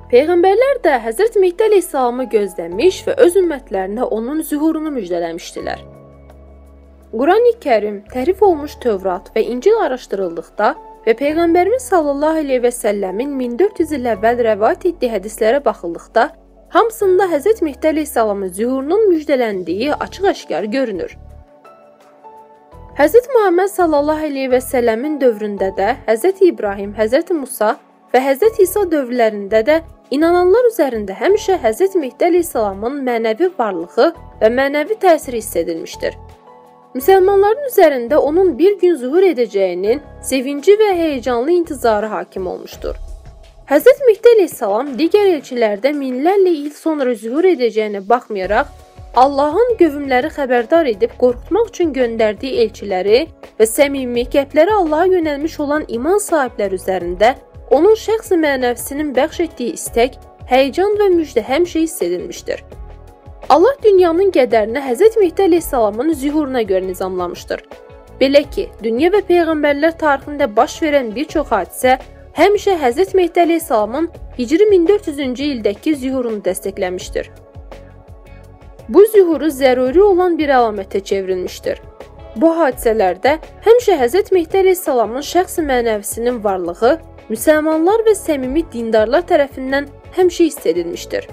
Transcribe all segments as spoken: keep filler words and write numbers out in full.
Peyğəmbərlər də Həzrət Mehdi əleyhissalamı gözləmiş və öz ümmətlərinə onun zühurunu müjdələmişdilər. Qurani Kərim, təhrif olmuş Tövrat və İncil araşdırıldıqda və Peyğəmbərimiz sallallahu əleyhi və səlləmin min dörd yüz il əvvəl rəvayət etdiyi hədislərə baxıldıqda, hamısında Həzrət Mehdi əleyhissalamın zühurunun müjdələndiyi açıq-aşkar görünür. Həzrət Muhammed sallallahu əleyhi və səlləmin dövründə də Həzrət İbrahim, Həzrət Musa və Həzrət İsa dövrlərində də inananlar üzərində həmişə Həzrət Mehdi əleyhissalamın mənəvi varlığı və mənəvi təsiri hiss edilmişdir. Müsəlmanların üzərində onun bir gün zuhur edəcəyinin sevinci və heyecanlı intizarı hakim olmuşdur. Həzrət Mehdi əleyhissalam digər elçilərdə minlərlə il sonra zuhur edəcəyinə baxmayaraq, Allahın qövmləri xəbərdar edib qorxutmaq üçün göndərdiyi elçiləri və səmimi qəlbləri Allaha yönəlmiş olan iman sahibləri üzərində onun şəxsi mənəvisinin bəxş etdiyi istək, həyəcan və müjdə həmişə hiss edilmişdir. Allah dünyanın qədərini Həzrət Mehdi əleyhissalamın zühuruna görə nizamlamışdır. Belə ki, dünya və Peyğəmbərlər tarixində baş verən bir çox hadisə həmişə Həzrət Mehdi əleyhissalamın Hicri min dörd yüzüncü ildəki zühurunu dəstəkləmişdir. Bu zühuru zəruri olan bir əlamətə çevrilmişdir. Bu hadisələrdə həmişə Həzrət Mehdi əleyhissalamın şəxsi mənəvisinin varlığı müsəlmanlar və səmimi dindarlar tərəfindən həmişə hiss edilmişdir.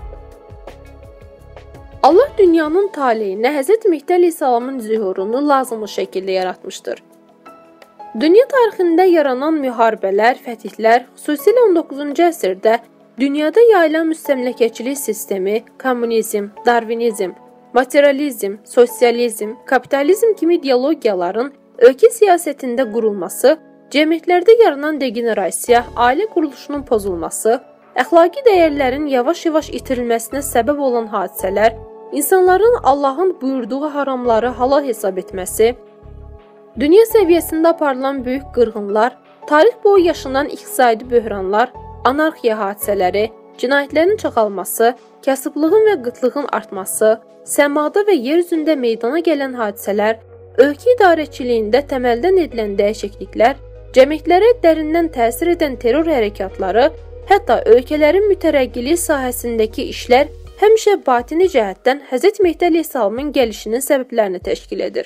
Allah dünyanın taleyinə Həzrət Mehdi əleyhissalamın zühurunu lazımlı şəkildə yaratmışdır. Dünya tarixində yaranan müharibələr, fətihlər, xüsusilə on doqquzuncu əsrdə dünyada yayılan müstəmləkəçilik sistemi, kommunizm, darvinizm, materializm, sosializm, kapitalizm kimi ideologiyaların ölkə siyasətində qurulması, cəmiyyətlərdə yaranan degenerasiya, ailə quruluşunun pozulması, əxlaqi dəyərlərin yavaş-yavaş itirilməsinə səbəb olan hadisələr, insanların Allahın buyurduğu haramları halal hesab etməsi, dünya səviyyəsində aparılan böyük qırğınlar, tarix boyu yaşanan iqtisadi böhranlar, anarxiya hadisələri, cinayətlərin çoxalması, kasıblığın və qıtlığın artması, səmada və yer üzündə meydana gələn hadisələr, ölkə idarəçiliyində təməldən edilən dəyişikliklər, cəmiyyətlərə dərindən təsir edən terror hərəkatları, hətta ölkələrin mütərəqqiliyi sahəsindəki işlər həmişə batini cəhətdən Həzrət Mehdi əleyhissalamın gəlişinin səbəblərini təşkil edir.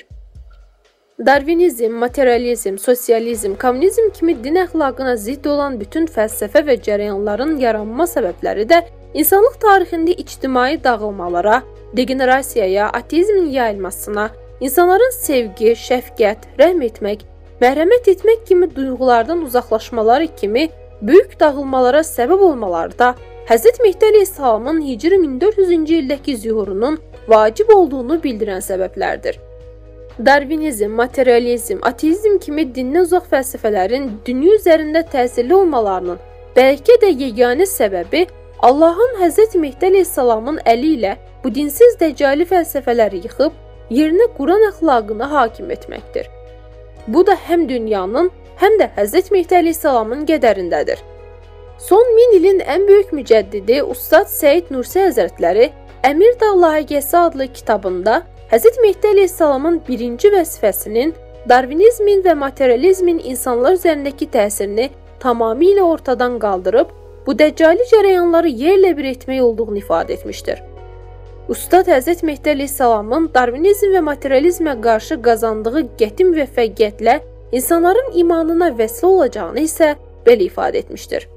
Darvinizm, materializm, sosializm, kommunizm kimi din əxlaqına zidd olan bütün fəlsəfə və cərəyanların yaranma səbəbləri də insanlıq tarixində ictimai dağılmalara, degenerasiyaya, ateizmin yayılmasına, insanların sevgi, şəfqət, rəhm etmək, mərhəmət etmək kimi duyğulardan uzaqlaşmaları kimi böyük dağılmalara səbəb olmaları da Həzrət Mehdi əleyhissalamın Hicri min dörd yüzüncü ildəki zühurunun vacib olduğunu bildirən səbəblərdir. Darvinizm, materializm, ateizm kimi dindən uzaq fəlsəfələrin dünya üzərində təsirli olmalarının bəlkə də yeganə səbəbi Allahın Həzrət Mehdi əleyhissalamın əli ilə bu dinsiz dəccali fəlsəfələri yıxıb, yerinə Quran əxlaqını hakim etməkdir. Bu da həm dünyanın, həm də Həzrət Mehdi əleyhissalamın qədərindədir. Son min ilin ən böyük mücəddidi Ustad Səid Nursi Həzrətləri Əmir Dağ Layihəsi adlı kitabında Həzrət Mehdi əleyhissalamın birinci vəzifəsinin darvinizmin və materializmin insanlar üzərindəki təsirini tamamilə ortadan qaldırıb, bu dəccali cərəyanları yerlə bir etmək olduğunu ifadə etmişdir. Ustad Həzrət Mehdi əleyhissalamın darvinizm və materializmə qarşı qazandığı qəti müvəffəqiyyətlə insanların imanına vəslə olacağını isə belə ifadə etmişdir.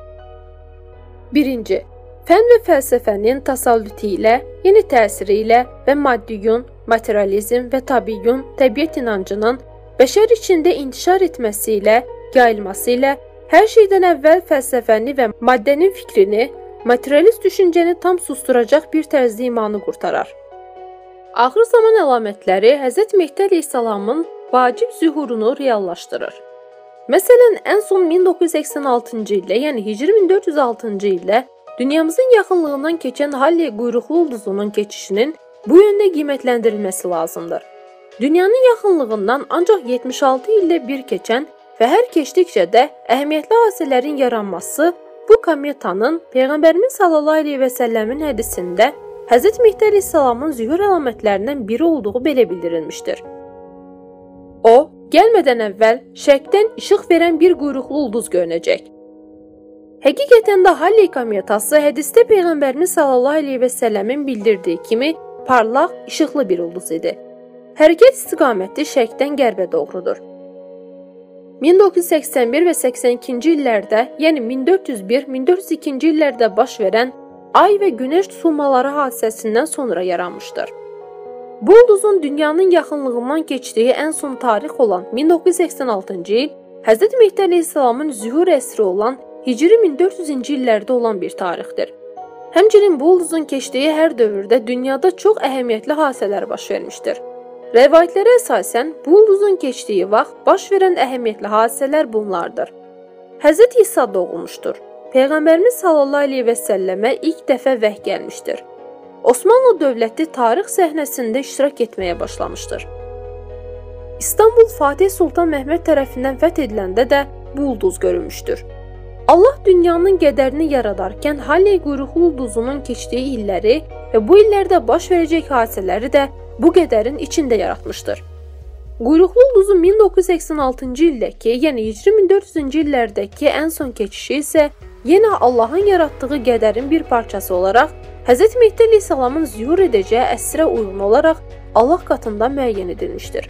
Birinci. Fən və fəlsəfənin tasallütü ilə, yeni təsiri ilə və maddiyun, materializm və tabiyyun, təbiət inancının bəşər içində intişar etməsi ilə, yayılması ilə, hər şeydən əvvəl fəlsəfəni və maddənin fikrini, materialist düşüncəni tam susturacaq bir tərzdə imanı qurtarar. Axır zaman əlamətləri Həzrət Mehdi əleyhissalamın vacib zühurunu reallaşdırır. Məsələn, ən son min doqquz yüz səksən altıncı ildə, yəni Hicri min dörd yüz altıncı ildə dünyamızın yaxınlığından keçən Halley quyruqlu ulduzunun keçişinin bu yöndə qiymətləndirilməsi lazımdır. Dünyanın yaxınlığından ancaq yetmiş altı ildə bir keçən və hər keçdikcə də əhəmiyyətli hadisələrin yaranması bu kometanın Peyğəmbərimiz sallallahu əleyhi və səlləmin hədisində Həzrət Mehdi əleyhissalamın zühur əlamətlərindən biri olduğu belə bildirilmişdir. O, gəlmədən əvvəl şərqdən işıq verən bir quyruqlu ulduz görünəcək. Həqiqətən də Halley kometası hədisdə Peyğəmbərimiz sallallahu əleyhi və səlləmin bildirdiyi kimi parlaq, işıqlı bir ulduz idi. Hərəkət istiqaməti şərqdən qərbə doğrudur. min doqquz yüz səksən bir və səksən ikinci illərdə, yəni min dörd yüz bir min dörd yüz ikinci illərdə baş verən Ay və Günəş tutulmaları hadisəsindən sonra yaranmışdır. Bu ulduzun dünyanın yaxınlığından keçdiyi ən son tarix olan min doqquz yüz səksən altıncı il, Həzrət Mehdi əleyhissalamın zühur əsri olan Hicri min dörd yüzüncü illərdə olan bir tarixdir. Həmçinin bu ulduzun keçdiyi hər dövrdə dünyada çox əhəmiyyətli hadisələr baş vermişdir. Rəvayətlərə əsasən bu ulduzun keçdiyi vaxt baş verən əhəmiyyətli hadisələr bunlardır. Həzrət İsa doğulmuşdur. Peyğəmbərimiz sallallahu əleyhi və səlləmə ilk dəfə vəhy gəlmişdir. Osmanlı dövləti tarix səhnəsində iştirak etməyə başlamışdır. İstanbul Fatih Sultan Məhməd tərəfindən fəth ediləndə də bu ulduz görülmüşdür. Allah dünyanın qədərini yaradarkən Halley quyruqlu ulduzunun keçdiyi illəri və bu illərdə baş verəcək hadisələri də bu qədərin içində yaratmışdır. Quyruqlu ulduzun min doqquz yüz səksən altıncı ildəki, yəni Hicri min dörd yüzüncü illərdəki ən son keçişi isə yenə Allahın yaratdığı qədərin bir parçası olaraq Həzrət Mehdi əleyhissalamın zühur edəcəyi əsrə uyğun olaraq Allah katında müəyyən edilmişdir.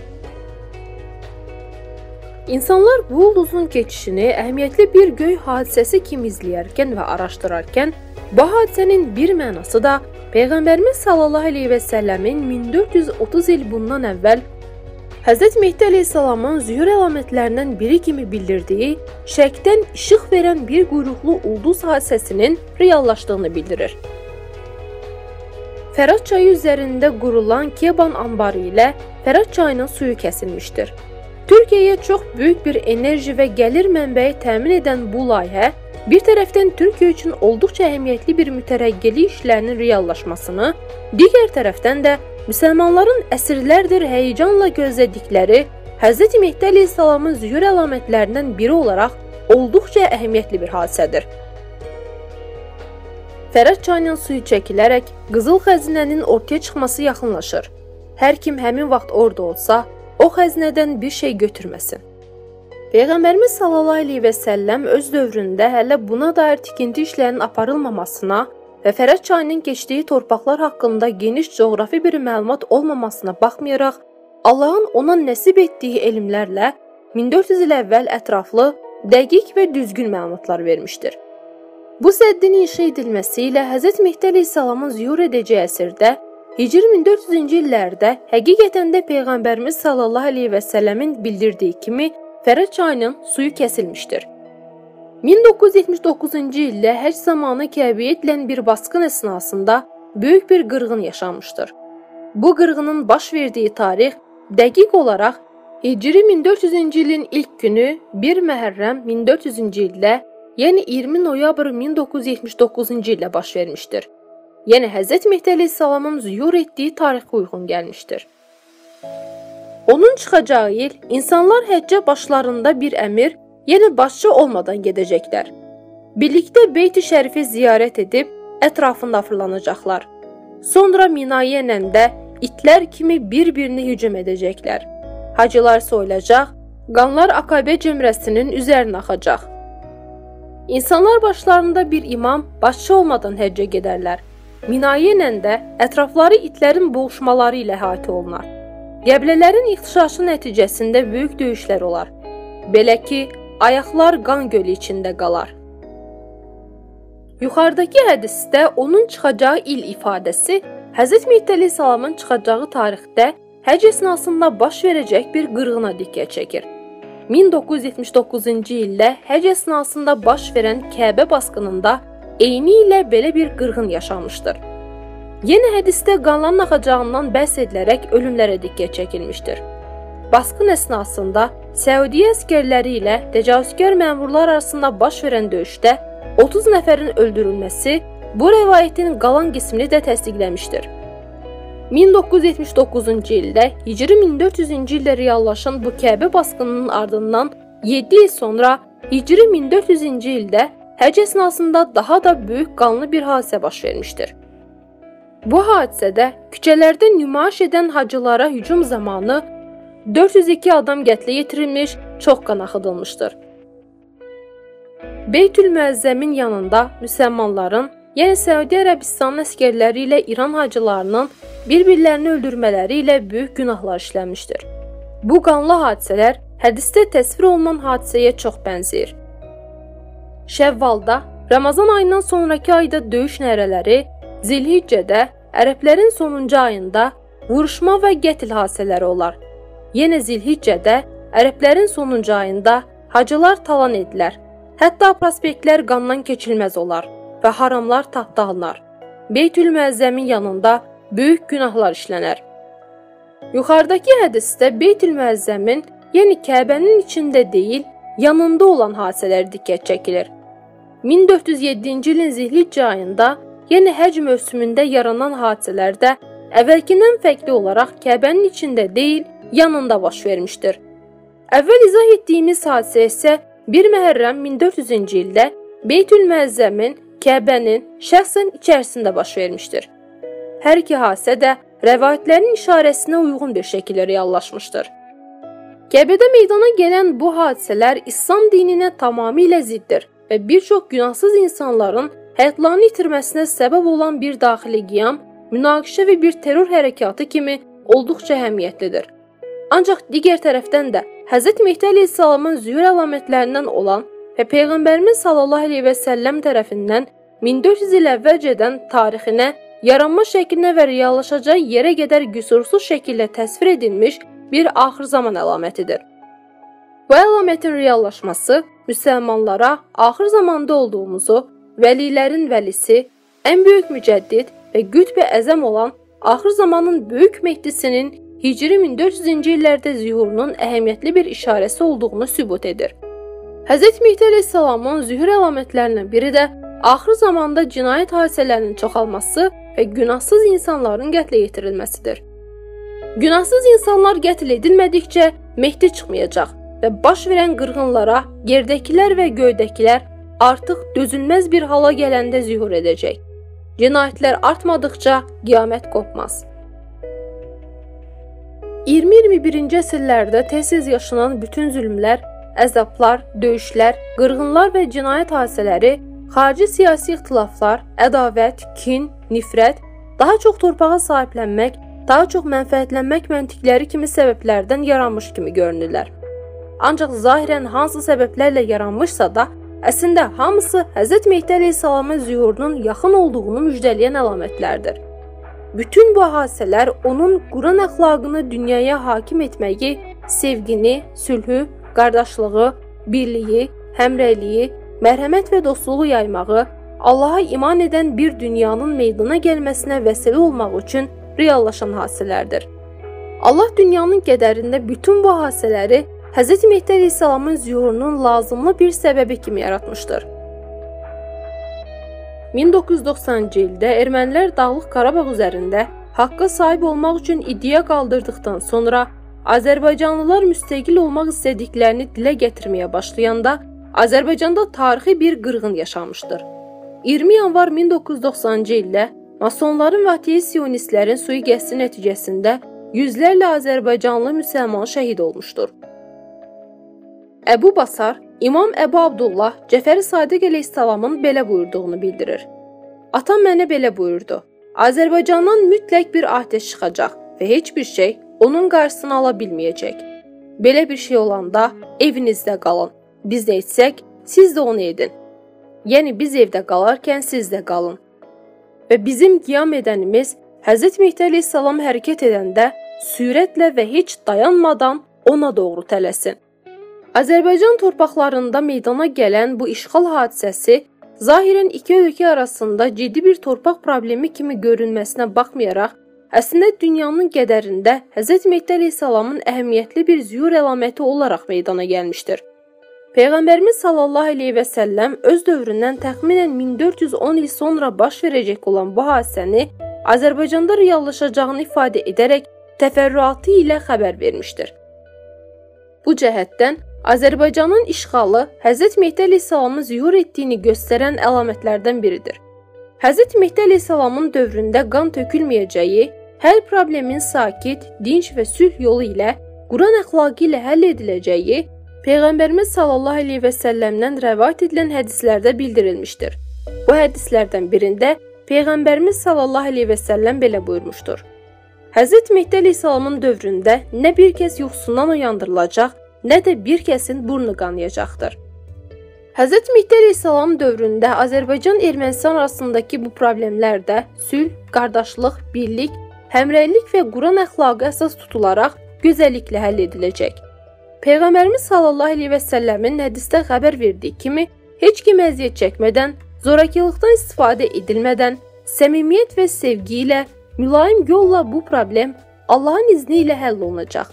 İnsanlar bu ulduzun keçişini əhəmiyyətli bir göy hadisəsi kimi izləyərkən və araşdırarkən, bu hadisənin bir mənası da Peyğəmbərimiz sallallahu əleyhi və səlləmin min dörd yüz otuz il bundan əvvəl Həzrət Mehdi əleyhissalamın zühur əlamətlərindən biri kimi bildirdiyi, şərqdən işıq verən bir quyruqlu ulduz hadisəsinin reallaşdığını bildirir. Fərat çayı üzərində qurulan Keban anbarı ilə Fərat çayının suyu kəsilmişdir. Türkiyəyə çox böyük bir enerji və gəlir mənbəyi təmin edən bu layihə, bir tərəfdən Türkiyə üçün olduqca əhəmiyyətli bir mütərəqqili işlərinin reallaşmasını, digər tərəfdən də müsəlmanların əsrlərdir həyəcanla gözlədikləri Həzrət Mehdi əleyhissalamın zühur əlamətlərindən biri olaraq olduqca əhəmiyyətli bir hadisədir. Fərat çayının suyu çəkilərək qızıl xəzinənin ortaya çıxması yaxınlaşır. Hər kim həmin vaxt orada olsa, o xəzinədən bir şey götürməsin. Peyğəmbərimiz sallallahu əleyhi və səlləm öz dövründə hələ buna dair tikinti işlərinin aparılmamasına və Fərat çayının keçdiyi torpaqlar haqqında geniş coğrafi bir məlumat olmamasına baxmayaraq, Allahın ona nəsib etdiyi elmlərlə min dörd yüz il əvvəl ətraflı, dəqiq və düzgün məlumatlar vermişdir. Bu səddin inşa edilməsi ilə Həzrət Mehdi əleyhissalamın zühur edəcəyi əsrdə, Hicri min dörd yüzüncü illərdə həqiqətən də Peyğəmbərimiz sallallahu əleyhi və səlləmin bildirdiyi kimi Fərat çayının suyu kəsilmişdir. min doqquz yüz yetmiş doqquzuncu ildə həcc zamanı Kəbəyə edilən bir basqın əsnasında böyük bir qırğın yaşanmışdır. Bu qırğının baş verdiyi tarix dəqiq olaraq Hicri min dörd yüzüncü ilin ilk günü bir Məhərrəm min dörd yüzüncü ildə, yəni iyirmi noyabr min doqquz yüz yetmiş doqquzuncu ildə baş vermişdir. Yəni Həzrət Mehdi əleyhissalamın zühur etdiyi tarixə uyğun gəlmişdir. Onun çıxacağı il insanlar həccə başlarında bir əmir, yəni başçı olmadan gedəcəklər. Birlikdə Beyt-i Şərifi ziyarət edib ətrafında fırlanacaqlar. Sonra Minaya enəndə itlər kimi bir-birini hücum edəcəklər. Hacılar soyulacaq, qanlar Akabə cəmrəsinin üzərinə axacaq. İnsanlar başlarında bir imam, başçı olmadan həccə gedərlər. Minaya enəndə ətrafları itlərin boğuşmaları ilə əhatə olunar. Qəbilələrin ixtişaşı nəticəsində böyük döyüşlər olar. Belə ki, ayaqlar qan gölü içində qalar. Yuxarıdakı hədisdə onun çıxacağı il ifadəsi Həzrət Mehdi əleyhissalamın çıxacağı tarixdə həcc əsnasında baş verəcək bir qırğına diqqət çəkir. min doqquz yüz yetmiş doqquzuncu ildə həcc əsnasında baş verən Kəbə basqınında eyni ilə belə bir qırğın yaşanmışdır. Yenə hədisdə qanların axacağından bəhs edilərək ölümlərə diqqət çəkilmişdir. Basqın əsnasında Səudiyyə əskərləri ilə təcavüzkar məmurlar arasında baş verən döyüşdə otuz nəfərin öldürülməsi bu rəvayətin qalan qismini də təsdiqləmişdir. min doqquz yüz yetmiş doqquzuncu ildə Hicri min dörd yüzüncü ildə reallaşan bu Kəbə basqınının ardından yeddi il sonra Hicri min dörd yüzüncü ildə həcc əsnasında daha da böyük qanlı bir hadisə baş vermişdir. Bu hadisədə küçələrdə nümayiş edən hacılara hücum zamanı dörd yüz iki adam qətlə yetirilmiş, çox qan axıdılmışdır. Beytülmüəzzəmin yanında müsəlmanların, yəni Səudiyyə Ərəbistanının əsgərləri ilə İran hacılarının bir-birlərini öldürmələri ilə böyük günahlar işləmişdir. Bu qanlı hadisələr hədisdə təsvir olunan hadisəyə çox bənzəyir. Şəvvalda, Ramazan ayından sonraki ayda döyüş nərələri, Zilhiccədə, ərəblərin sonuncu ayında vuruşma və qətl hadisələri olar. Yenə Zilhiccədə, ərəblərin sonuncu ayında hacılar talan edilər. Hətta prospektlər qandan keçilməz olar və haramlar taxta alınar. Beytülmüəzzəmin yanında böyük günahlar işlənər. Yuxarıdakı hədisdə Beytülmüəzzəmin, yəni Kəbənin içində deyil, yanında olan hadisələr diqqət çəkilir. min dörd yüz yeddinci ilin Zilhiccə ayında, yəni həcc mövsümündə yaranan hadisələrdə əvvəlkindən fərqli olaraq Kəbənin içində deyil, yanında baş vermişdir. Əvvəl izah etdiyimiz hadisə isə bir Məhərrəm min dörd yüzüncü ildə Beytülmüəzzəmin Kəbənin şəxsən içərisində baş vermişdir. Hər iki hadisə də rəvayətlərin işarəsinə uyğun bir şəkildə reallaşmışdır. Kəbədə meydana gələn bu hadisələr İslam dininə tamamilə ziddir və bir çox günahsız insanların həyatlarını itirməsinə səbəb olan bir daxili qiyam, münaqişə və bir terror hərəkatı kimi olduqca əhəmiyyətlidir. Ancaq digər tərəfdən də Həzrət Mehdi əleyhissalamın zühur əlamətlərindən olan və Peyğəmbərimiz sallallahu əleyhi və səlləm tərəfindən min dörd yüz il əvvəlcədən tarixinə, yaranma şəklinə və reallaşacağı yerə qədər qüsursuz şəkildə təsvir edilmiş bir axır zaman əlamətidir. Bu əlamətin reallaşması müsəlmanlara axır zamanda olduğumuzu, vəlilərin vəlisi, ən böyük mücəddid və qütb-i əzəm olan axır zamanın böyük Mehdisinin Hicri min dörd yüzüncü illərdə zühurunun əhəmiyyətli bir işarəsi olduğunu sübut edir. Həzrət Mehdi əleyhissalamın zühur əlamətlərindən biri də axır zamanda cinayət hadisələrinin çoxalması və günahsız insanların qətlə yetirilməsidir. Günahsız insanlar qətl edilmədikcə Mehdi çıxmayacaq və baş verən qırğınlara yerdəkilər və göydəkilər artıq dözülməz bir hala gələndə zühur edəcək. Cinayətlər artmadıqca qiyamət qopmaz. iyirmi iyirmi birinci əsrlərdə tez-tez yaşanan bütün zülmlər, əzablar, döyüşlər, qırğınlar və cinayət hadisələri, xarici siyasi ixtilaflar, ədavət, kin, nifrət, daha çox torpağa sahiblənmək, daha çox mənfəətlənmək məntiqləri kimi səbəblərdən yaranmış kimi görünürlər. Ancaq zahirən hansı səbəblərlə yaranmışsa da, əslində hamısı Həzrət Mehdi əleyhissalamın zühurunun yaxın olduğunu müjdələyən əlamətlərdir. Bütün bu hadisələr onun Quran əxlaqını dünyaya hakim etməyi, sevgini, sülhü, qardaşlığı, birliyi, həmrəyliyi, mərhəmət və dostluğu yaymağı, Allaha iman edən bir dünyanın meydana gəlməsinə vəsilə olmaq üçün reallaşan hadisələrdir. Allah dünyanın qədərində bütün bu hadisələri Həzrət Mehdi əleyhissalamın zühurunun lazımlı bir səbəbi kimi yaratmışdır. min doqquz yüz doxsanıncı ildə ermənilər Dağlıq Qarabağ üzərində haqqa sahib olmaq üçün iddia qaldırdıqdan sonra Azərbaycanlılar müstəqil olmaq istədiklərini dilə gətirməyə başlayanda Azərbaycanda tarixi bir qırğın yaşanmışdır. iyirmi yanvar min doqquz yüz doxsanıncı ildə masonların və ateist siyonistlərin sui-qəsdi nəticəsində yüzlərlə Azərbaycanlı müsəlman şəhid olmuşdur. Əbu Basar, İmam Əbu Abdullah Cəfəri Sadiq əleyhissalamın belə buyurduğunu bildirir. Atam mənə belə buyurdu: Azərbaycandan mütləq bir atəş çıxacaq və heç bir şey onun qarşısını ala bilməyəcək. Belə bir şey olanda evinizdə qalın. Biz də etsək, siz də onu edin. Yəni biz evdə qalarkən siz də qalın. Və bizim qiyam edənimiz Həzrət Mehdi əleyhissalam hərəkət edəndə sürətlə və heç dayanmadan ona doğru tələsin. Azərbaycan torpaqlarında meydana gələn bu işğal hadisəsi zahirən iki ölkə arasında ciddi bir torpaq problemi kimi görünməsinə baxmayaraq, əslində dünyanın qədərində Həzrət Mehdi əleyhissalamın əhəmiyyətli bir zühur əlaməti olaraq meydana gəlmişdir. Peyğəmbərimiz sallallahu əleyhi və səlləm öz dövründən təxminən min dörd yüz on il sonra baş verəcək olan bu hadisəni Azərbaycanda reallaşacağını ifadə edərək təfərrüatı ilə xəbər vermişdir. Bu cəhətdən Azərbaycanın işğalı Həzrət Mehdi əleyhissalamın zühur etdiyini göstərən əlamətlərdən biridir. Həzrət Mehdi əleyhissalamın dövründə qan tökülməyəcəyi, hər problemin sakit, dinç və sülh yolu ilə, Quran əxlaqı ilə həll ediləcəyi Peyğəmbərimiz sallallahu əleyhi və səlləmdən rəvayət edilən hədislərdə bildirilmişdir. Bu hədislərdən birində Peyğəmbərimiz sallallahu əleyhi və səlləm belə buyurmuşdur. Həzrət Mehdi əleyhissalamın dövründə nə bir kəs yuxusundan uyandırılacaq, nə də bir kəsin burnu qanayacaqdır. Həzrət Mehdi əleyhissalamın dövründə Azərbaycan-Ermənistan arasındakı bu problemlər də sülh, qardaşlıq, birlik, həmrəylik və Quran əxlaqı əsas tutularaq gözəlliklə həll ediləcək. Peyğəmbərimiz sallallahu əleyhi və səlləmin hədisdə xəbər verdiyi kimi, heç kim əziyyət çəkmədən, zorakılıqdan istifadə edilmədən, səmimiyyət və sevgi ilə, mülayim yolla bu problem Allahın izni ilə həll olunacaq.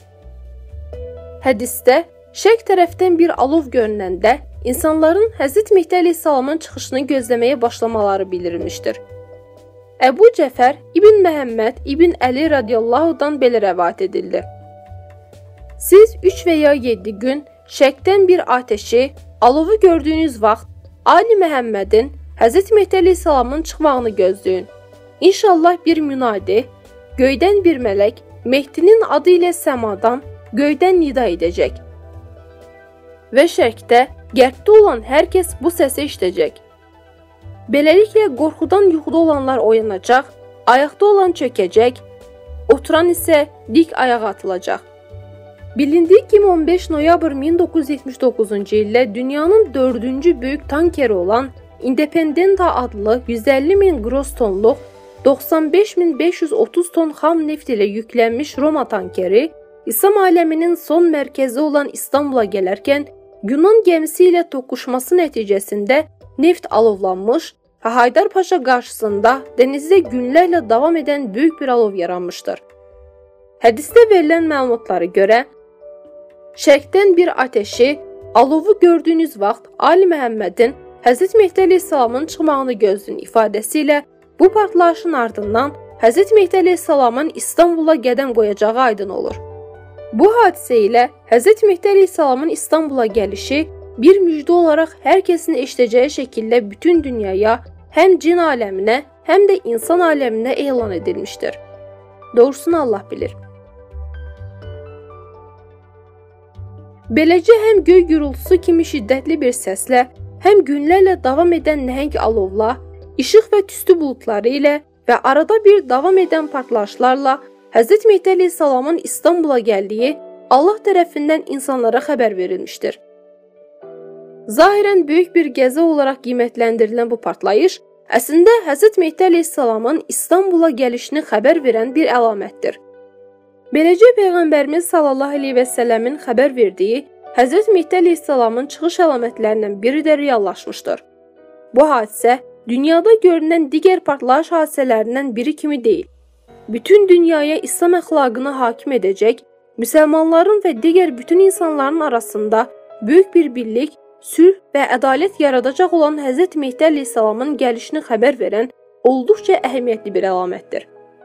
Hədisdə şərq tərəfdən bir alov görünəndə insanların Həzrət Mehdi əleyhissalamın çıxışını gözləməyə başlamaları bildirilmişdir. Əbu Cəfər İbn Məhəmməd İbn Əli radiyallahu-dan belə rəvayət edildi. Siz üç və ya yeddi gün şərqdən bir atəşi, alovu gördüyünüz vaxt Ali Məhəmmədin Həzrət Mehdi əleyhissalamın çıxmağını gözləyin. İnşallah bir münadi, göydən bir mələk Mehdinin adı ilə səmadan, göydən nida edəcək. Və şərqdə, qərbdə olan hər kəs bu səsi eşidəcək. Beləliklə, qorxudan yuxuda olanlar oyanacaq, ayaqda olan çökəcək, oturan isə dik ayağa atılacaq. Bilindiyi kimi on beş noyabr min doqquz yüz yetmiş doqquzuncu ildə dünyanın dördüncü böyük tankeri olan Independenta adlı yüz əlli min gross tonluq, doxsan beş min beş yüz otuz ton xam neft ilə yüklənmiş Roma tankeri İslam aləminin son mərkəzi olan İstanbula gələrkən Yunan gəmisi ilə toqquşması nəticəsində neft alovlanmış və Haydar Paşa qarşısında dənizdə günlərlə davam edən böyük bir alov yaranmışdır. Hədisdə verilən məlumatlara görə, şərqdən bir atəşi, alovu gördüyünüz vaxt Ali Məhəmmədin Həzrət Mehdi əleyhissalamın çıxmağını gözləyin ifadəsi ilə bu partlayışın ardından Həzrət Mehdi əleyhissalamın İstanbula qədəm qoyacağı aydın olur. Bu hadisə ilə Həzrət Mehdi əleyhissalamın İstanbula gəlişi bir müjdə olaraq hər kəsin eşidəcəyi şəkildə bütün dünyaya, həm cin aləminə, həm də insan aləminə elan edilmişdir. Doğrusunu Allah bilir. Beləcə həm göy gürültüsü kimi şiddətli bir səslə, həm günlərlə davam edən nəhəng alovla, işıq və tüstü buludları ilə və arada bir davam edən partlayışlarla Həzrət Mehdi əleyhissalamın İstanbula gəldiyi Allah tərəfindən insanlara xəbər verilmişdir. Zahirən böyük bir qəza olaraq qiymətləndirilən bu partlayış əslində Həzrət Mehdi əleyhissalamın İstanbula gəlişini xəbər verən bir əlamətdir. Beləcə Peyğəmbərimiz sallallahu əleyhi və səlləmin xəbər verdiyi Həzrət Mehdi əleyhissalamın çıxış əlamətlərindən biri də reallaşmışdır. Bu hadisə dünyada görünən digər partlayış hadisələrindən biri kimi deyil. Bütün dünyaya İslam əxlaqını hakim edəcək, müsəlmanların və digər bütün insanların arasında böyük bir birlik, sülh və ədalət yaradacaq olan Həzrət Mehdi əleyhissalamın gəlişini xəbər verən olduqca əhəmiyyətli bir əlamətdir.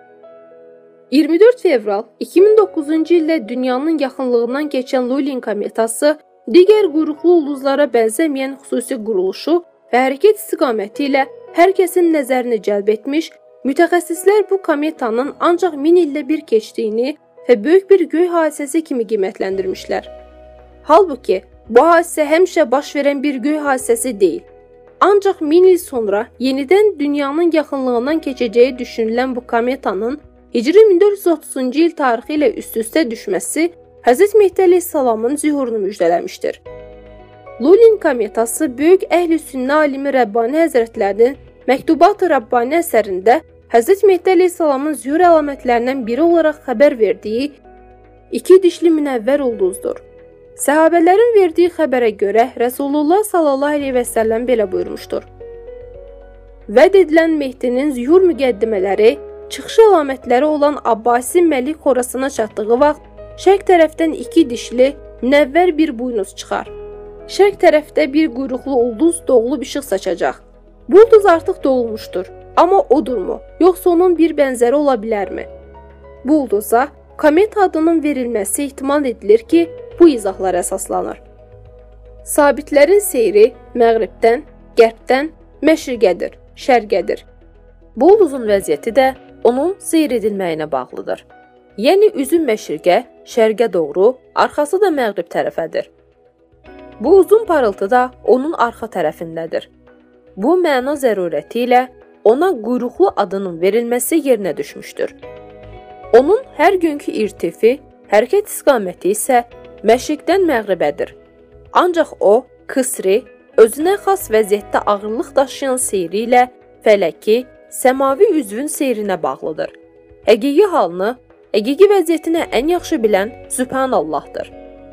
iyirmi dörd fevral iki min doqquzuncu ildə dünyanın yaxınlığından keçən Lulin kometası digər quyruqlu ulduzlara bənzəməyən xüsusi quruluşu və hərəkət istiqaməti ilə hər kəsin nəzərini cəlb etmiş, mütəxəssislər bu kometanın ancaq min ildə bir keçdiyini və böyük bir göy hadisəsi kimi qiymətləndirmişlər. Halbuki, bu hadisə həmişə baş verən bir göy hadisəsi deyil. Ancaq min il sonra yenidən dünyanın yaxınlığından keçəcəyi düşünülən bu kometanın Hicri min dörd yüz otuzuncu il tarixi ilə üst-üstə düşməsi Həzrət Mehdi əleyhissalamın zühurunu müjdələmişdir. Lulin kometası böyük əhl-i sünnə alimi Rəbbani Həzrətlərinin Məktubat-ı Rabbani əsərində Həzrət Mehdi əleyhissalamın zühur əlamətlərindən biri olaraq xəbər verdiyi iki dişli münəvvər ulduzdur. Səhabələrin verdiyi xəbərə görə Rəsulullah sallallahu əleyhi və səlləm belə buyurmuşdur. Vəd edilən Mehdinin zühur müqəddimələri çıxış əlamətləri olan Abbasi Məlik Xorasana çatdığı vaxt şərq tərəfdən iki dişli, münəvvər bir buynuz çıxar. Şərq tərəfdə bir quyruqlu ulduz doğulub işıq saçacaq. Bu ulduz artıq doğulmuşdur. Amma odurmu, yoxsa onun bir bənzəri ola bilərmi? Bu ulduza komet adının verilməsi ehtimal edilir ki, bu izahlar əsaslanır. Sabitlərin seyri məğribdən, qərbdən, məşriqədir, şərqədir. Bu ulduzun vəziyyəti də onun seyr edilməyinə bağlıdır. Yəni üzü məşriqə, şərqə doğru, arxası da məğrib tərəfədir. Bu uzun parıltı da onun arxa tərəfindədir. Bu məna zərurəti ilə ona quyruqlu adının verilməsi yerinə düşmüşdür. Onun hər günkü irtifi, hərəkət istiqaməti isə məşriqdən məğribədir. Ancaq o, Kısri, özünə xas vəziyyətdə ağırlıq daşıyan seyri ilə fələki, səmavi üzvün seyrinə bağlıdır. Həqiqi halını, həqiqi vəziyyətini ən yaxşı bilən Sübhanallahdır.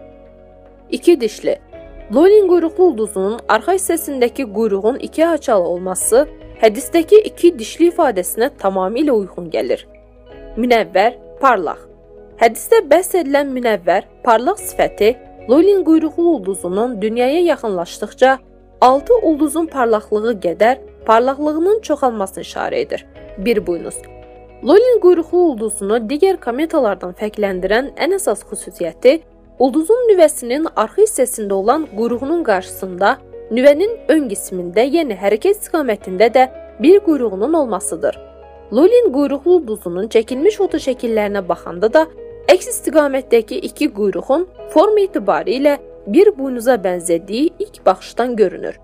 İki dişli. Lolin quyruqlu ulduzunun arxa hissəsindəki quyruğun iki haçalı olması hədisdəki iki dişli ifadəsinə tamamilə uyğun gəlir. Münəvvər, parlaq. Hədisdə bəhs edilən münəvvər, parlaq sifəti Lolin quyruqlu ulduzunun dünyaya yaxınlaşdıqca altı ulduzun parlaqlığı qədər parlaqlığının çoxalmasını işarə edir. Bir buynuz. Lolin quyruqlu ulduzunu digər kometalardan fərqləndirən ən əsas xüsusiyyəti ulduzun nüvəsinin arxa hissəsində olan quyruğunun qarşısında, nüvənin ön qismində, yəni hərəkət istiqamətində də bir quyruğunun olmasıdır. Lolin quyruqlu ulduzunun çəkilmiş foto şəkillərinə baxanda da əks istiqamətdəki iki quyruğun forma etibarilə bir buynuza bənzədiyi ilk baxışdan görünür.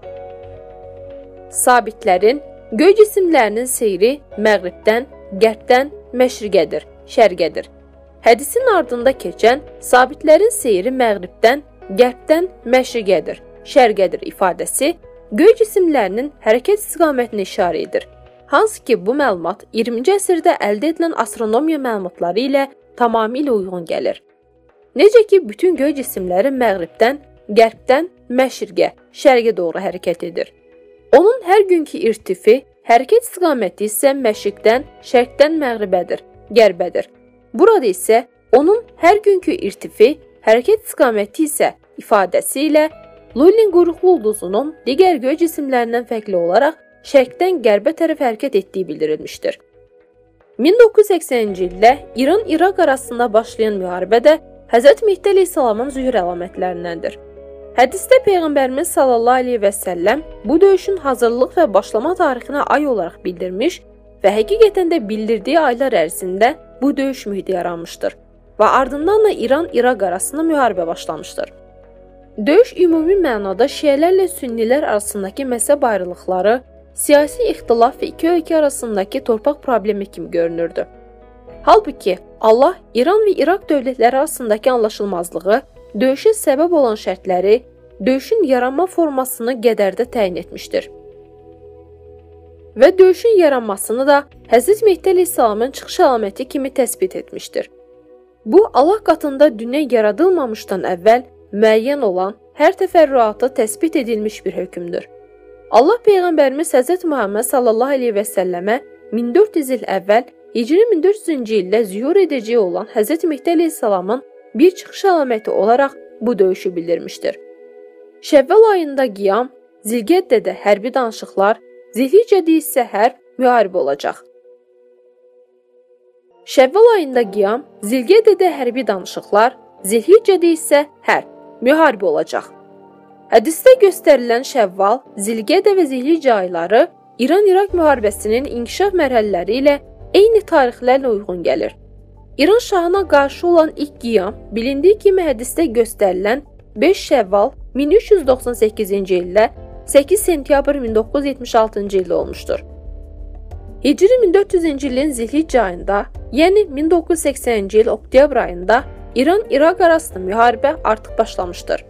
Sabitlərin, göy cisimlərinin seyri məğribdən, qərbdən məşriqədir, şərqədir. Hədisin ardında keçən sabitlərin seyri məğribdən, qərbdən məşriqədir, şərqədir ifadəsi göy cisimlərinin hərəkət istiqamətini işarə edir. Hansı ki, bu məlumat iyirminci əsrdə əldə edilən astronomiya məlumatları ilə tamamilə uyğun gəlir. Necə ki, bütün göy cisimləri məğribdən, qərbdən məşriqə, şərqə doğru hərəkət edir. Onun hər günkü irtifi, hərəkət istiqaməti isə məşriqdən, şərqdən məğribədir, qərbədir. Burada isə onun hər günkü irtifi, hərəkət istiqaməti isə ifadəsi ilə Lolin quyruqlu ulduzunun digər göy cisimlərindən fərqli olaraq şərqdən qərbə tərəf hərəkət etdiyi bildirilmişdir. min doqquz yüz səksəninci ildə İran-İraq arasında başlayan müharibədə Həzrət Mehdi əleyhissalamın zühur əlamətlərindəndir. Hədisdə Peyğəmbərimiz sallallahu əleyhi və səlləm bu döyüşün hazırlıq və başlama tarixini ay olaraq bildirmiş və həqiqətən də bildirdiyi aylar ərzində bu döyüş mühiti yaranmışdır və ardından da İran-İraq arasında müharibə başlamışdır. Döyüş ümumi mənada şiələrlə sünnilər arasındakı məzhəb ayrılıqları, siyasi ixtilaf və iki ölkə arasındakı torpaq problemi kimi görünürdü. Halbuki Allah İran və İraq dövlətləri arasındakı anlaşılmazlığı, döyüşə səbəb olan şərtləri, döyüşün yaranma formasını qədərdə təyin etmişdir. Və döyüşün yaranmasını da Həzrət Mehdi əleyhissalamın çıxış əlaməti kimi təsbit etmişdir. Bu, Allah qatında dünya yaradılmamışdan əvvəl müəyyən olan hər təfərrüatı təsbit edilmiş bir hökmdür. Allah Peyğəmbərimiz Həzrət Muhammed sallallahu əleyhi və səlləmə min dörd yüz il əvvəl Hicri min dörd yüzüncü ildə zühur edəcəyi olan Həzrət Mehdi əleyhissalamın bir çıxış əlaməti olaraq bu döyüşü bildirmişdir. Şəvval ayında qiyam, Zilqəddədə hərbi danışıqlar, Zilhiccədə isə hərb, müharibə olacaq. Şəvval ayında qiyam, Zilqəddədə hərbi danışıqlar, Zilhiccədə isə hərb, müharibə olacaq. Hədisdə göstərilən Şəvval, Zilqədə və Zilhiccə ayları İran-İraq müharibəsinin inkişaf mərhələləri ilə eyni tarixlərlə uyğun gəlir. İran şahına qarşı olan ilk qiyam, bilindiyi kimi hədisdə göstərilən beş Şəvval min üç yüz doxsan səkkizinci ildə səkkiz sentyabr min doqquz yüz yetmiş altıncı ildə olmuşdur. Hicri min dörd yüzüncü ilin Zilhiccə ayında, yəni min doqquz yüz səksəninci il oktyabr ayında İran-İraq arasında müharibə artıq başlamışdır.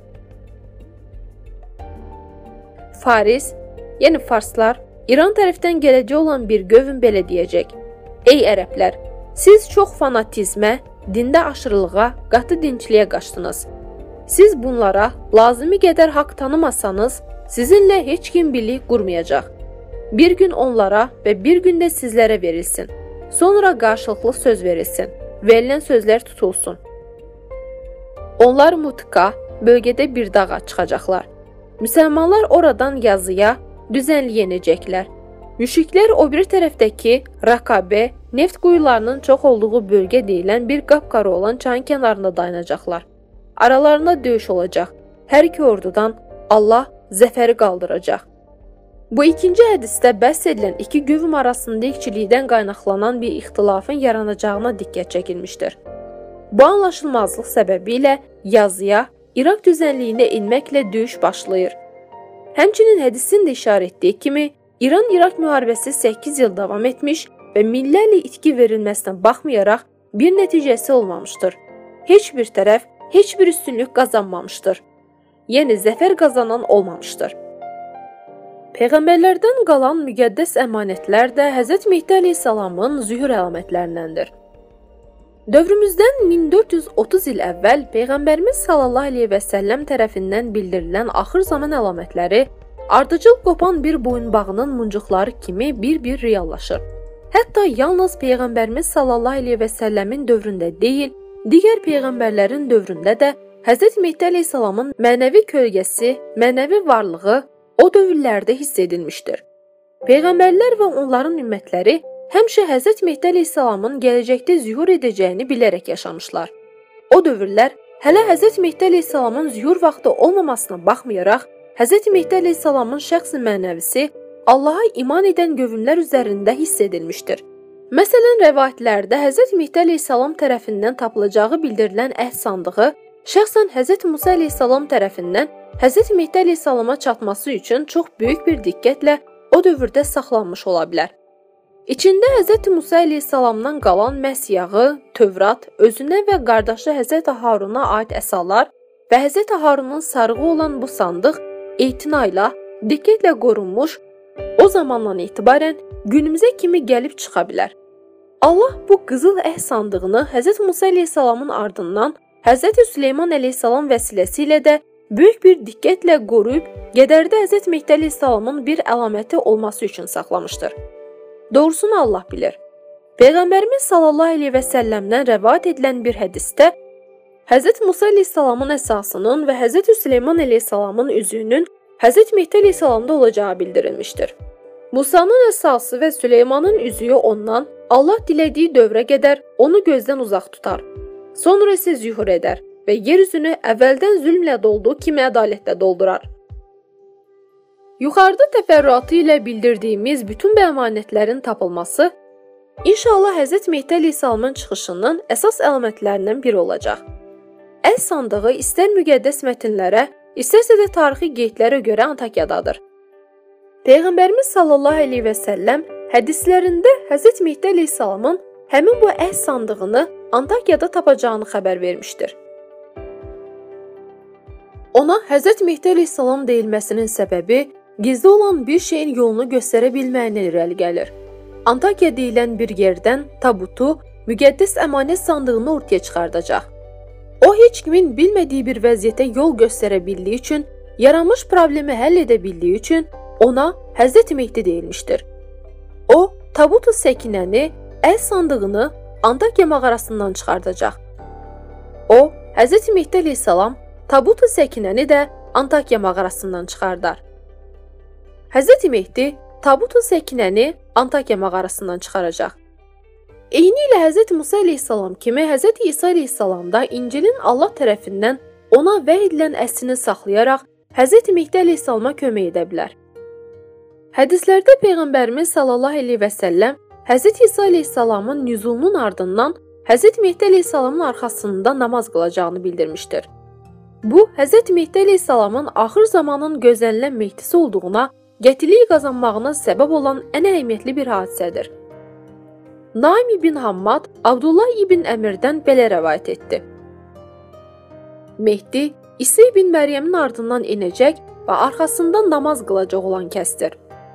Faris, yəni farslar, İran tərəfdən gələcək olan bir qövm belə deyəcək: Ey ərəblər, siz çox fanatizmə, dində aşırılığa, qatı dinçliyə qaçdınız. Siz bunlara lazımi qədər haqq tanımasanız, sizinlə heç kim birlik qurmayacaq. Bir gün onlara və bir gün də sizlərə verilsin. Sonra qarşılıqlı söz verilsin. Verilən sözlər tutulsun. Onlar Mutka, bölgədə bir dağa çıxacaqlar. Müsəlmanlar oradan yazıya, düzənliyə enəcəklər. Müşriklər o bir tərəfdəki Raqabə, neft quyularının çox olduğu bölgə deyilən bir qapqara olan çayın kənarında dayanacaqlar. Aralarında döyüş olacaq. Hər iki ordudan Allah zəfəri qaldıracaq. Bu ikinci hədisdə bəhs edilən iki qövm arasında ikçilikdən qaynaqlanan bir ixtilafın yaranacağına diqqət çəkilmişdir. Bu anlaşılmazlıq səbəbilə yazıya, İraq düzənliyinə enməklə döyüş başlayır. Həmçinin hədisin də işarət etdiyi kimi, İran-İraq müharibəsi səkkiz il davam etmiş və minlərlə itki verilməsinə baxmayaraq bir nəticəsi olmamışdır. Heç bir tərəf heç bir üstünlük qazanmamışdır. Yəni zəfər qazanan olmamışdır. Peyğəmbərlərdən qalan müqəddəs əmanətlər də Həzrət Mehdi əleyhissalamın zühur əlamətlərindəndir. Dövrümüzdən min dörd yüz otuz il əvvəl Peyğəmbərimiz sallallahu əleyhi və səlləm tərəfindən bildirilən axır zaman əlamətləri ardıcıl qopan bir boyunbağının muncuqları kimi bir-bir reallaşır. Hətta yalnız Peyğəmbərimiz sallallahu əleyhi və səlləmin dövründə deyil, digər peyğəmbərlərin dövründə də Həzrət Mehdi əleyhissalamın mənəvi kölgəsi, mənəvi varlığı o dövrlərdə hiss edilmişdir. Peyğəmbərlər və onların ümmətləri həmişə Həzrət Mehdi əleyhissalamın gələcəkdə zühur edəcəyini bilərək yaşamışlar. O dövrlər hələ Həzrət Mehdi əleyhissalamın zühur vaxtı olmamasına baxmayaraq, Həzrət Mehdi əleyhissalamın şəxsi mənəvisi Allaha iman edən qövmlər üzərində hiss edilmişdir. Məsələn, rəvayətlərdə Həzrət Mehdi əleyhissalam tərəfindən tapılacağı bildirilən əhd sandığı şəxsən Həzrət Musa əleyhissalam tərəfindən Həzrət Mehdi əleyhissalama çatması üçün çox böyük bir diqqətlə o dövrdə saxlanmış ola bilər. İçində Həzrət Musa əleyhissalamdan qalan məhz yağı, Tövrat, özünə və qardaşı Həzrət Haruna aid əsalar və Həzrət Harunun sarığı olan bu sandıq etina ilə, diqqətlə qorunmuş, o zamandan etibarən günümüzə kimi gəlib çıxa bilər. Allah bu qızıl əhd sandığını Həzrət Musa əleyhissalamın ardından Həzrət Süleyman əleyhissalam vəsiləsi də böyük bir diqqətlə qoruyub, Qədərdə Həzrət Mehdi əleyhissalamın bir əlaməti olması üçün saxlamışdır. Doğrusunu Allah bilir. Peyğəmbərimiz sallallahu əleyhi və səlləmdən rəvayət edilən bir hədisdə Həzrət Musa əleyhissalamın əsasının və Həzrət Süleyman əleyhissalamın üzüyünün Həzrət Mehdi əleyhissalamda olacağı bildirilmişdir. Musanın əsası və Süleymanın üzüyü ondan Allah dilədiyi dövrə qədər onu gözdən uzaq tutar. Sonra isə zühur edər və yer üzünü əvvəldən zülmlə dolduğu kimi ədalətlə doldurar. Yuxarıda təfərrüatı ilə bildirdiyimiz bütün bu əmanətlərin tapılması İnşallah Həzrət Mehdi əleyhissalamın çıxışının əsas əlamətlərindən biri olacaq. Əl sandığı istər müqəddəs mətnlərə, istərsə də tarixi qeydlərə görə Antakiyadadır. Peyğəmbərimiz sallallahu əleyhi və səlləm hədislərində Həzrət Mehdi əleyhissalamın həmin bu əl sandığını Antakiyada tapacağını xəbər vermişdir. Ona Həzrət Mehdi əleyhissalam deyilməsinin səbəbi gizli olan bir şeyin yolunu göstərə bilməyindən irəli gəlir. Antakiya deyilən bir yerdən tabutu, müqəddəs əmanət sandığını ortaya çıxardacaq. O, heç kimin bilmədiyi bir vəziyyətə yol göstərə bildiyi üçün, yaranmış problemi həll edə bildiyi üçün ona Həzrət Mehdi deyilmişdir. O, tabutu səkinəni, əl sandığını Antakiya mağarasından çıxardacaq. O, Həzrət Mehdi əleyhissalam tabutu səkinəni də Antakiya mağarasından çıxardar. Həzrət Mehdi tabutu səkinəni Antakiya mağarasından çıxaracaq. Eyni ilə Həzrət Musa əleyhissalam kimi Həzrət İsa əleyhissalam da İncilin Allah tərəfindən ona vəhy edilən əslini saxlayaraq Həzrət Mehdi əleyhissalama kömək edə bilər. Hədislərdə Peyğəmbərimiz sallallahu əleyhi və səlləm Həzrət İsa əleyhissalamın nüzulunun ardından Həzrət Mehdi əleyhissalamın arxasında namaz qılacağını bildirmişdir. Bu, Həzrət Mehdi əleyhissalamın axır zamanın gözlənilən Mehdisi olduğuna qətilik qazanmağına səbəb olan ən əhəmiyyətli bir hadisədir. Naim ibn Hammad Abdullah ibn Əmirdən belə rəvayət etdi. Mehdi İsa ibn Məryəmin ardından enəcək və arxasında namaz qılacaq olan kəsdir.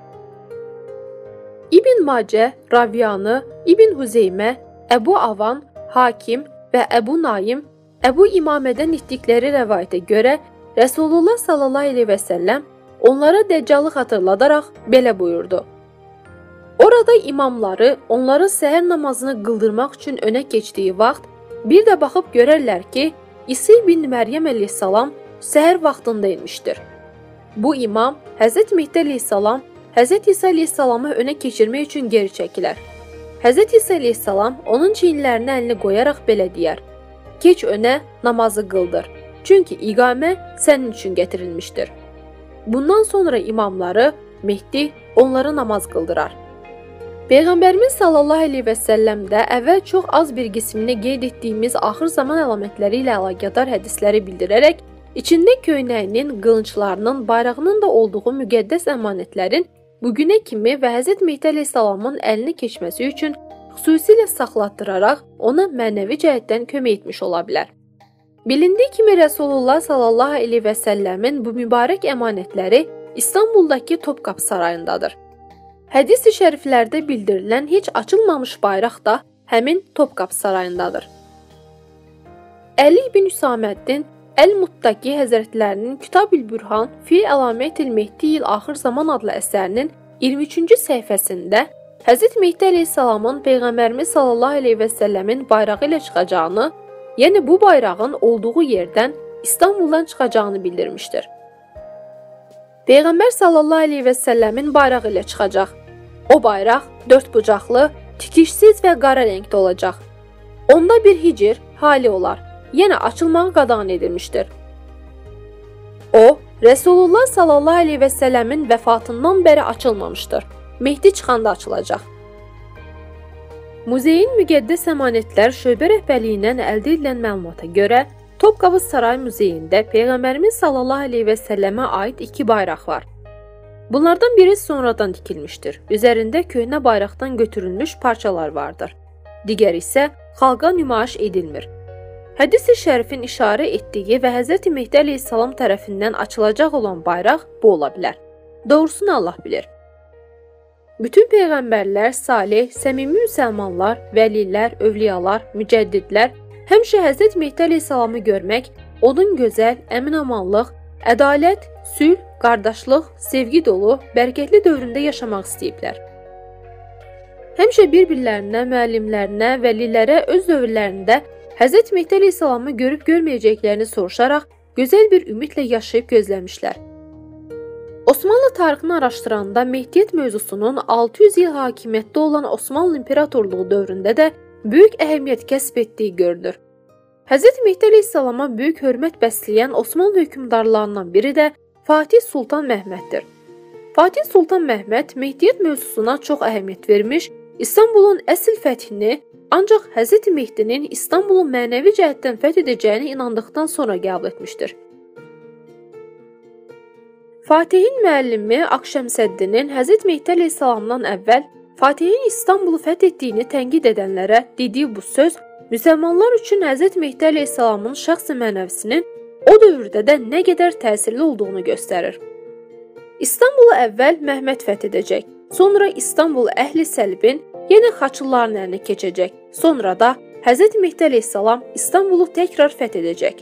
İbn Macə, Raviyanı, İbn Hüzeymə, Əbu Avan, Hakim və Əbu Naim Əbu İmamədən etdikləri rəvayətə görə Rəsulullah sallallahu əleyhi və səlləm onlara Dəccalı xatırladaraq belə buyurdu. Orada imamları onların səhər namazını qıldırmaq üçün önə keçdiyi vaxt bir də baxıb görərlər ki, İsa ibn Məryəm əleyhissalam səhər vaxtında inmişdir. Bu imam Həzrət Mehdi əleyhissalam Həzrət İsa əleyhissalamı önə keçirmək üçün geri çəkilər. Həzrət İsa əleyhissalam onun çiyinlərinə əlini qoyaraq belə deyər: "Keç önə, namazı qıldır. Çünki iqamə sənin üçün gətirilmişdir." Bundan sonra imamları Mehdi onlara namaz qıldırar. Peyğəmbərimiz sallallahu əleyhi və səlləm də əvvəl çox az bir qismini qeyd etdiyimiz axır zaman əlamətləri ilə əlaqədar hədisləri bildirərək İçində köynəyinin, qılınclarının, bayrağının da olduğu müqəddəs əmanətlərin bugünə kimi və Həzrət Mehdi əleyhissalamın əlinə keçməsi üçün xüsusilə saxlatdıraraq ona mənəvi cəhətdən kömək etmiş ola bilər. Bilindiyi kimi Rəsulullah sallallahu əleyhi və səlləmin bu mübarək əmanətləri İstanbuldakı Topkapı sarayındadır. Hədis-i şəriflərdə bildirilən heç açılmamış bayraq da həmin Topkapı sarayındadır. Əli ibn Hüsaməddin Əl-Muttaqi Həzrətlərinin Kitab-ül Bürhan fi Əlamətil Mehdi-il Axir Zaman adlı əsərinin iyirmi üçüncü səhifəsində Həzrət Mehdi əleyhissalamın Peyğəmbərimiz sallallahu əleyhi və səlləmin bayrağı ilə çıxacağını, yəni bu bayrağın olduğu yerdən İstanbuldan çıxacağını bildirmişdir. Peyğəmbər sallallahu əleyhi və səlləmin bayrağı ilə çıxacaq. O bayraq dörd bucaqlı, tikişsiz və qara rəngdə olacaq. Onda bir hicr hali olar. Yəni açılmağı qadağan edilmişdir. O, Rəsulullah sallallahu əleyhi və səlləmin vəfatından bəri açılmamışdır. Mehdi çıxanda açılacaq. Muzeyin müqəddəs əmanətlər şöbə rəhbərliyindən əldə edilən məlumata görə, Topkapı Saray Muzeyində Peyğəmbərimiz sallallahu əleyhi və səlləmə aid iki bayraq var. Bunlardan biri sonradan tikilmişdir. Üzərində köhnə bayraqdan götürülmüş parçalar vardır. Digəri isə xalqa nümayiş edilmir. Hədis-i şərifin işarə etdiyi və Həzrət Mehdi əleyhissalam tərəfindən açılacaq olan bayraq bu ola bilər. Doğrusunu Allah bilir. Bütün peyğəmbərlər, salih, səmimi müsəlmanlar, vəlilər, övliyalar, mücəddidlər həmişə Həzrət Mehdi əleyhissalamı görmək, onun gözəl, əmin-amanlıq, ədalət, sülh, qardaşlıq, sevgi dolu, bərəkətli dövründə yaşamaq istəyiblər. Həmişə bir-birlərinə, müəllimlərinə, vəlilərə öz dövrlərində Həzrət Mehdi əleyhissalamı görüb görməyəcəklərini soruşaraq gözəl bir ümidlə yaşayıb gözləmişlər. Osmanlı tarixini araşdıranda Mehdiyyət mövzusunun altı yüz il hakimiyyətdə olan Osmanlı imperatorluğu dövründə də böyük əhəmiyyət kəsb etdiyi görülür. Həzrət Mehdi əleyhissalama böyük hörmət bəsləyən Osmanlı hökmdarlarından biri də Fatih Sultan Məhməddir. Fatih Sultan Məhməd Mehdiyyət mövzusuna çox əhəmiyyət vermiş, İstanbulun əsl fəthini ancaq Həzrət Mehdinin İstanbulu mənəvi cəhətdən fəth edəcəyini inandıqdan sonra qəbul etmişdir. Fatihin müəllimi Akşəmsəddinin Həzrət Mehdi əleyhissalamdan əvvəl Fatihin İstanbulu fəth etdiyini tənqid edənlərə dediyi bu söz müsəlmanlar üçün Həzrət Mehdi əleyhissalamın şəxsi mənəvisinin o dövrdə də nə qədər təsirli olduğunu göstərir. İstanbulu əvvəl Məhməd fəth edəcək, sonra İstanbul əhli səlbin, yenə Xaçlıların əlinə keçəcək. Sonra da Həzrət Mehdi əleyhissalam İstanbulu təkrar fəth edəcək.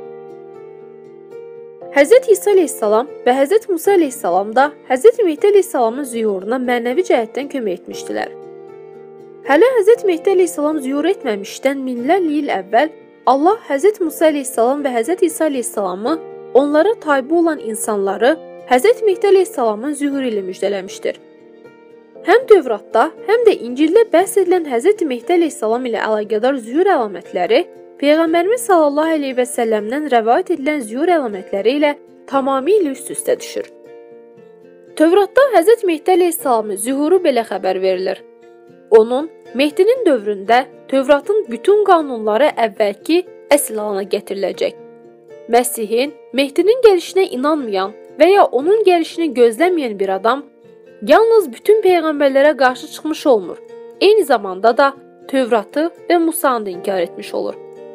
Həzrət İsa əleyhissalam və Həzrət Musa əleyhissalam da Həzrət Mehdi əleyhissalamın zühuruna mənəvi cəhətdən kömək etmişdilər. Hələ Həzrət Mehdi əleyhissalam zühur etməmişdən minlərlə il əvvəl Allah Həzrət Musa əleyhissalam və Həzrət İsa əleyhissalamı, onlara tabe olan insanları Həzrət Mehdi əleyhissalamın zühuru ilə müjdələmişdir. Həm Tövratda, həm də İncildə bəhs edilən Həzrət Mehdi əleyhissalam ilə əlaqədar zühur əlamətləri Peyğəmbərimiz sallallahu əleyhi və səlləmdən rəvayət edilən zühur əlamətləri ilə tamamilə üst-üstə düşür. Tövratda Həzrət Mehdi əleyhissalamın zühuru belə xəbər verilir. Onun, Mehdinin dövründə Tövratın bütün qanunları əvvəlki əsl halına gətiriləcək. Məsihin, Mehdinin gəlişinə inanmayan və ya onun gəlişini gözləməyən bir adam yalnız bütün peyğəmbərlərə qarşı çıxmış olmur. Eyni zamanda da Tövratı və Musanı da inkar etmiş olur.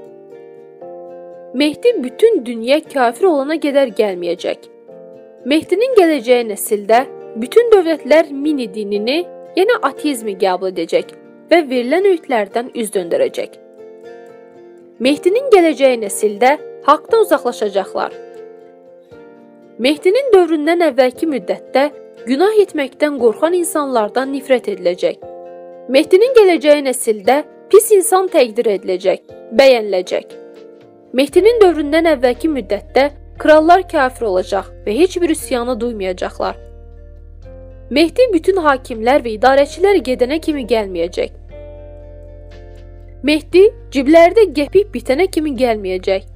Mehdi bütün dünya kafir olana qədər gəlməyəcək. Mehdinin gələcəyi nəsildə bütün dövlətlər mini dinini, yəni ateizmi qəbul edəcək və verilən öğütlərdən üz döndərəcək. Mehdinin gələcəyi nəsildə haqdan uzaqlaşacaqlar. Mehdinin dövründən əvvəlki müddətdə günah etməkdən qorxan insanlardan nifrət ediləcək. Mehdinin gələcəyi nəsildə pis insan təqdir ediləcək, bəyəniləcək. Mehdinin dövründən əvvəlki müddətdə krallar kafir olacaq və heç bir üsyanı duymayacaqlar. Mehdi bütün hakimlər və idarəçilər gedənə kimi gəlməyəcək. Mehdi ciblərdə qəpik bitənə kimi gəlməyəcək.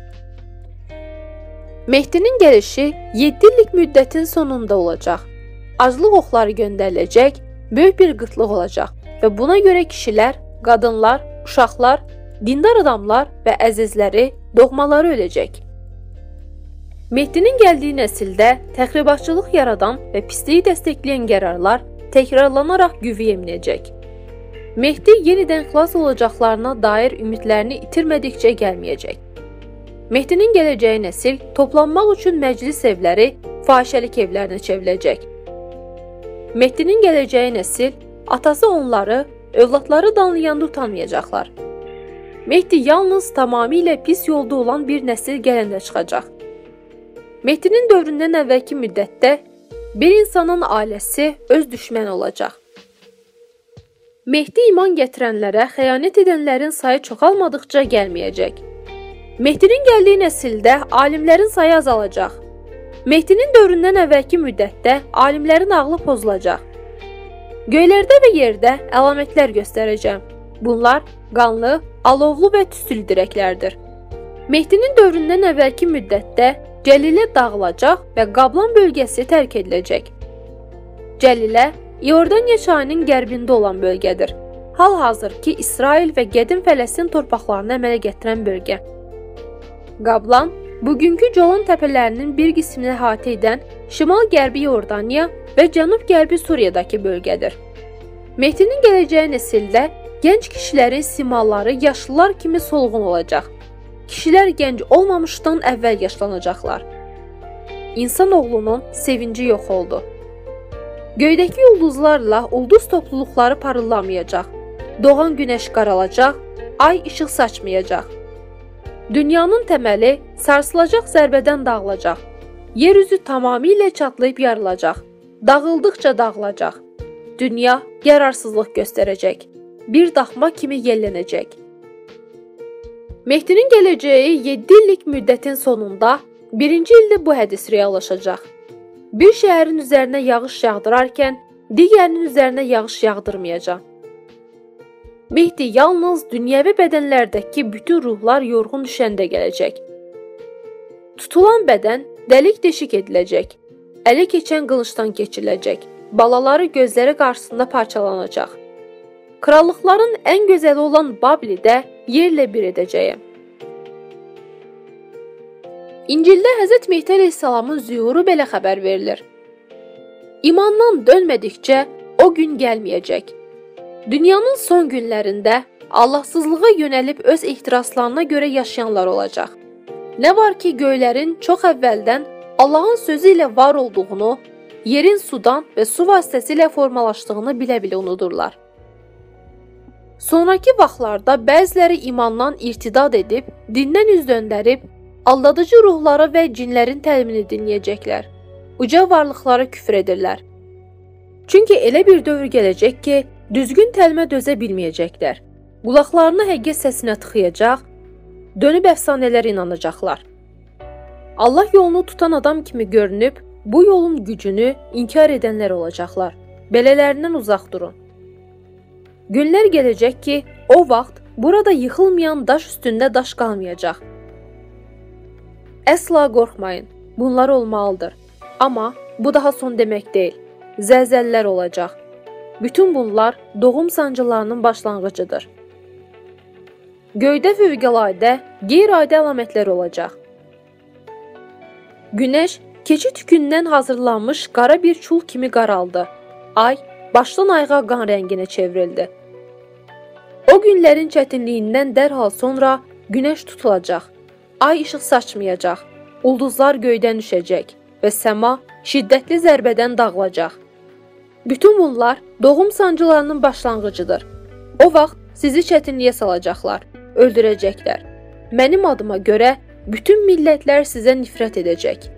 Mehdinin gəlişi yeddi illik müddətin sonunda olacaq. Aclıq oxları göndəriləcək, böyük bir qıtlıq olacaq və buna görə kişilər, qadınlar, uşaqlar, dindar adamlar və əzizləri, doğmaları öləcək. Mehdinin gəldiyi nəsildə təxribatçılıq yaradan və pisliyi dəstəkləyən qərarlar təkrarlanaraq qüvvəyə minəcək. Mehdi yenidən xilas olacaqlarına dair ümidlərini itirmədikcə gəlməyəcək. Mehdinin gələcəyi nəsil toplanmaq üçün məclis evləri fahişəlik evlərinə çevriləcək. Mehdinin gələcəyi nəsil atası onları, övladları danlayanda utanmayacaqlar. Mehdi yalnız tamamilə pis yolda olan bir nəsil gələndə çıxacaq. Mehdinin dövründən əvvəlki müddətdə bir insanın ailəsi öz düşməni olacaq. Mehdi iman gətirənlərə xəyanət edənlərin sayı çoxalmadıqca gəlməyəcək. Mehdinin gəldiyi nəsildə alimlərin sayı azalacaq. Mehdinin dövründən əvvəlki müddətdə alimlərin ağlı pozulacaq. Göylərdə və yerdə əlamətlər göstərəcəm. Bunlar qanlı, alovlu və tüstülü dirəklərdir. Mehdinin dövründən əvvəlki müddətdə Cəlilə dağılacaq və Qablan bölgəsi tərk ediləcək. Cəlilə İordaniya çayının qərbində olan bölgədir. Hal-hazırki İsrail və qədim Fələstin torpaqlarını əmələ gətirən bölgə. Qablan, bugünkü Golan təpələrinin bir qismini əhatə edən şimal-qərbi İordaniya və cənub-qərbi Suriyadakı bölgədir. Mehdinin gələcəyi nəsildə gənc kişilərin simaları yaşlılar kimi solğun olacaq. Kişilər gənc olmamışdan əvvəl yaşlanacaqlar. İnsanoğlunun sevinci yox oldu. Göydəki ulduzlarla ulduz topluluqları parıldamayacaq. Doğan günəş qaralacaq, ay işıq saçmayacaq. Dünyanın təməli sarsılacaq zərbədən dağılacaq. Yeryüzü tamamilə çatlayıb yarılacaq. Dağıldıqca dağılacaq. Dünya qərarsızlıq göstərəcək. Bir daxma kimi yellənəcək. Mehdinin gələcəyi yeddi illik müddətin sonunda birinci ildə bu hədis reallaşacaq. Bir şəhərin üzərinə yağış yağdırarkən digərinin üzərinə yağış yağdırmayacaq. Mehdi yalnız dünyəvi bədənlərdəki bütün ruhlar yorğun düşəndə gələcək. Tutulan bədən dəlik deşik ediləcək. Ələ keçən qılıncdan keçiriləcək. Balaları gözləri qarşısında parçalanacaq. Krallıqların ən gözəli olan Bablidə yerlə bir edəcəyəm. İncildə Həzrət Mehdi əleyhissalamın zühuru belə xəbər verilir. İmandan dönmədikcə o gün gəlməyəcək. Dünyanın son günlərində Allahsızlığa yönəlib öz ehtiraslarına görə yaşayanlar olacaq. Nə var ki, göylərin çox əvvəldən Allahın sözü ilə var olduğunu, yerin sudan və su vasitəsilə formalaşdığını bilə-bilə unudurlar. Sonrakı vaxtlarda bəziləri imandan irtidad edib, dindən üz döndərib, aldadıcı ruhları və cinlərin təlimini dinləyəcəklər. Uca varlıqlara küfr edirlər. Çünki elə bir dövr gələcək ki, düzgün təlimə dözə bilməyəcəklər. Qulaqlarını həqiqət səsinə tıxıyacaq, dönüb əfsanələrə inanacaqlar. Allah yolunu tutan adam kimi görünüb, bu yolun gücünü inkar edənlər olacaqlar. Belələrindən uzaq durun. Günlər gələcək ki, o vaxt burada yıxılmayan daş üstündə daş qalmayacaq. Əsla qorxmayın, bunlar olmalıdır. Amma bu daha son demək deyil. Zəlzələlər olacaq. Bütün bunlar doğum sancılarının başlanğıcıdır. Göydə fövqəladə, qeyri-adi əlamətlər olacaq. Günəş keçi tükündən hazırlanmış qara bir çul kimi qaraldı. Ay başdan ayağa qan rənginə çevrildi. O günlərin çətinliyindən dərhal sonra günəş tutulacaq. Ay işıq saçmayacaq. Ulduzlar göydən düşəcək və səma şiddətli zərbədən dağılacaq. Bütün bunlar doğum sancılarının başlanğıcıdır. O vaxt sizi çətinliyə salacaqlar, öldürəcəklər. Mənim adıma görə bütün millətlər sizə nifrət edəcək.